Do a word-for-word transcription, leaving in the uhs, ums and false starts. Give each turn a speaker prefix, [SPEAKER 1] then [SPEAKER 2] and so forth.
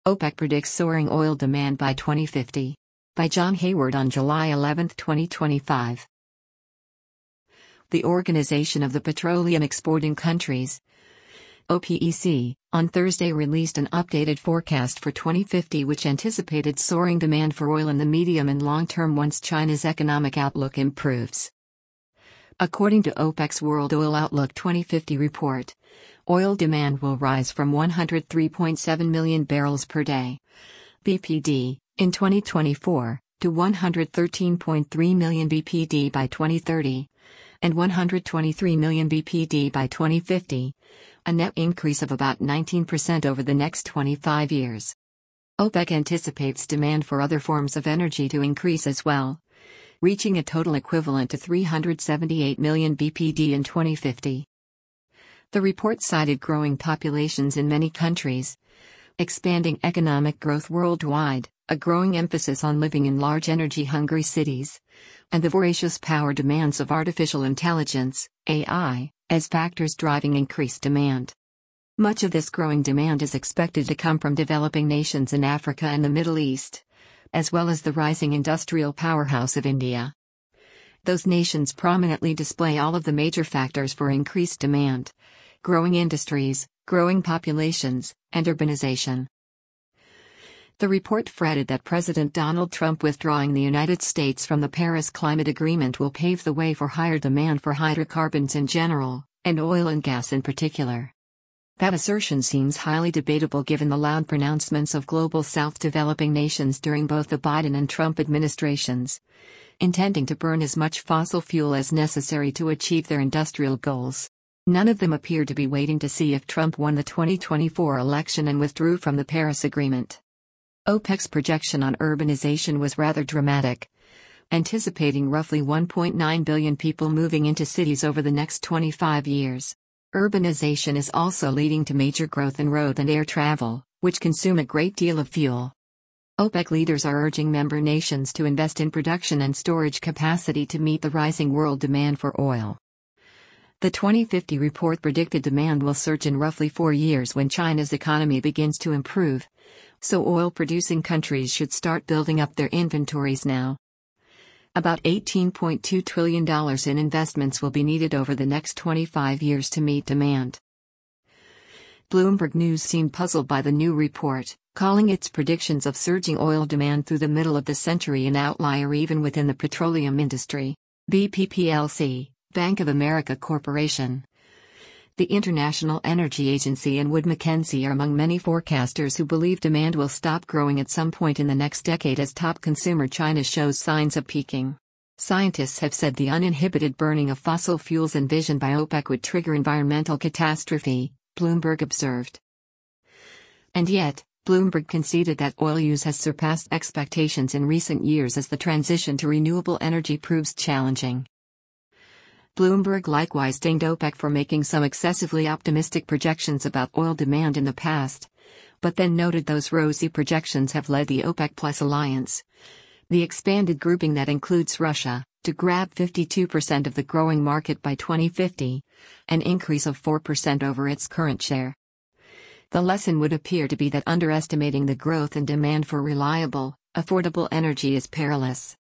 [SPEAKER 1] OPEC predicts soaring oil demand by twenty fifty. By John Hayward on July eleventh, twenty twenty-five. The Organization of the Petroleum Exporting Countries, OPEC, on Thursday released an updated forecast for twenty fifty which anticipated soaring demand for oil in the medium and long term once China's economic outlook improves. According to OPEC's World Oil Outlook twenty fifty report, oil demand will rise from one hundred three point seven million barrels per day (B P D) in twenty twenty-four to one hundred thirteen point three million B P D by twenty thirty and one hundred twenty-three million B P D by twenty fifty, a net increase of about nineteen percent over the next twenty-five years. OPEC anticipates demand for other forms of energy to increase as well, reaching a total equivalent to three hundred seventy-eight million B P D in twenty fifty. The report cited growing populations in many countries, expanding economic growth worldwide, a growing emphasis on living in large energy-hungry cities, and the voracious power demands of artificial intelligence, A I, as factors driving increased demand. Much of this growing demand is expected to come from developing nations in Africa and the Middle East, as well as the rising industrial powerhouse of India. Those nations prominently display all of the major factors for increased demand: growing industries, growing populations, and urbanization. The report fretted that President Donald Trump withdrawing the United States from the Paris Climate Agreement will pave the way for higher demand for hydrocarbons in general, and oil and gas in particular. That assertion seems highly debatable given the loud pronouncements of Global South developing nations during both the Biden and Trump administrations, intending to burn as much fossil fuel as necessary to achieve their industrial goals. None of them appeared to be waiting to see if Trump won the twenty twenty-four election and withdrew from the Paris Agreement. OPEC's projection on urbanization was rather dramatic, anticipating roughly one point nine billion people moving into cities over the next twenty-five years. Urbanization is also leading to major growth in road and air travel, which consume a great deal of fuel. OPEC leaders are urging member nations to invest in production and storage capacity to meet the rising world demand for oil. The twenty fifty report predicted demand will surge in roughly four years when China's economy begins to improve, so oil-producing countries should start building up their inventories now. About eighteen point two trillion dollars in investments will be needed over the next twenty-five years to meet demand. Bloomberg News seemed puzzled by the new report, calling its predictions of surging oil demand through the middle of the century an outlier even within the petroleum industry. B P P L C, Bank of America Corporation, the International Energy Agency and Wood Mackenzie are among many forecasters who believe demand will stop growing at some point in the next decade as top consumer China shows signs of peaking. Scientists have said the uninhibited burning of fossil fuels envisioned by OPEC would trigger environmental catastrophe, Bloomberg observed. And yet, Bloomberg conceded that oil use has surpassed expectations in recent years as the transition to renewable energy proves challenging. Bloomberg likewise dinged OPEC for making some excessively optimistic projections about oil demand in the past, but then noted those rosy projections have led the OPEC Plus alliance, the expanded grouping that includes Russia, to grab fifty-two percent of the growing market by twenty fifty, an increase of four percent over its current share. The lesson would appear to be that underestimating the growth and demand for reliable, affordable energy is perilous.